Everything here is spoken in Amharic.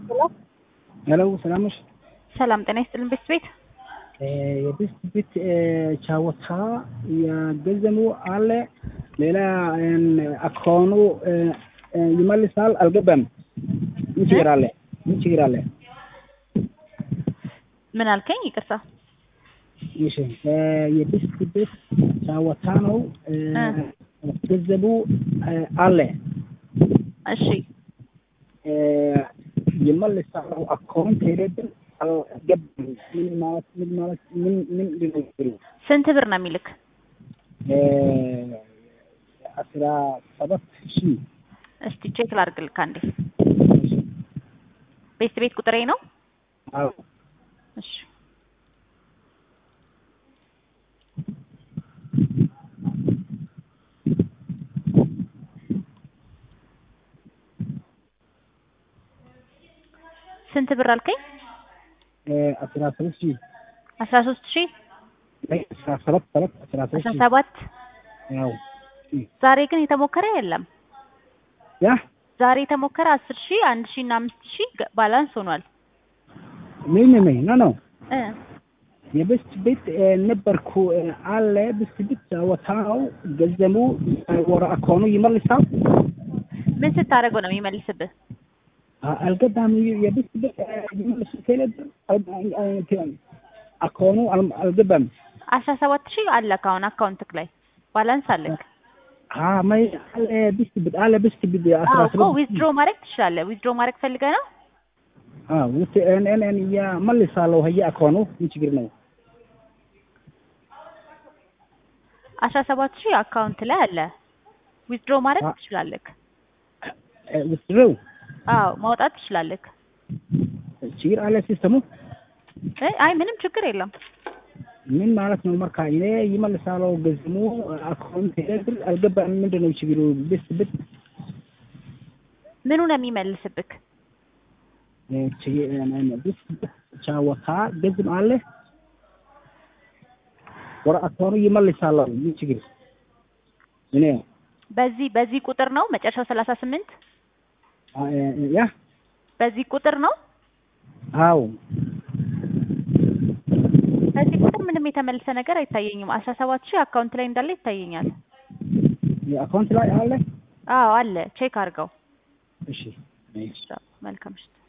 ሄሎ ሰላም ነሽ? ሰላም ጤና ይስጥልን ቤት የቤት ቤት ቻወታ የገንዘቡ አለ ሌላ አካውኑ ይመልሳል አልገባም። ምን ችግር አለ? ምን አልከኝ? ይቅርታ። እሺ የቤት ቤት ቻወታ ነው ገንዘቡ አለ። እሺ ይመልሳል አካውንት ሄደን አልገባም። ምን ሊሆን ስንት ብር ነው የሚልክ? 17,000 እስቲ ቼክ ላድርግልክ አንዴ። ቤት ቁጥሬ ነው? አዎ። እሺ ስንት ብር አልከኝ? 13,000 13,000 17 ያው ዛሬ ግን የተሞከረ የለም። ያ ዛሬ የተሞከረ 10,000 1,000 እና 5,000 ባላንስ ሆኗል። ምን ነው የቤት ቤት ነበርኩ አለ ቤት ቤት ወጣው ገንዘቡ ወራ አካውንቱ ይመልሳል። ምን ስታደርገው ነው የሚመልስብህ? አልገባም። የቤት ቤት ይመልስ ከሌለ አካውንቱ አልገባም። 17,000 አለክ አሁን አካውንትክ ላይ ባላንስ አለክ። ማይ ቤት ቤት አለ ቤት ቤት 17 ዊዝድሮ ማድረግ ትችላለህ። ዊዝድሮ ማድረግ ፈልገህ ነው? ውስጥ እኔ ያ መልሳለሁ። ያ አካውንቱ ምን ችግር ነው? 17,000 አካውንት ላይ አለ። ዊዝድሮ ማድረግ ትችላለህ። ዊዝድሮ ማውጣት ትችላለህ። ችግር አለ ሲስተሙ? አይ ምንም ችግር የለም። ምን ማለት ነው? ማርካ እኔ ይመልሳለሁ ገንዘቡ አካውንት ሄደን አልገባም። ምንድነው ችግሩ? ቤት ቤት ምኑ ነው የሚመልስብክ? ቻወታ ገንዘብ አለ ወራ አካውንቱ ይመልሳል። ምን ችግር እኔ በዚህ ቁጥር ነው መጨረሻው 38 ያ በዚህ ቁጥር ነው? አዎ በዚህ ቁጥር ምንም የተመለሰ ነገር አይታየኝም። 17,000 አካውንት ላይ እንዳለ ይታየኛል። አካውንት ላይ አለ? አዎ አለ። ቼክ አድርገው። እሺ መልካም።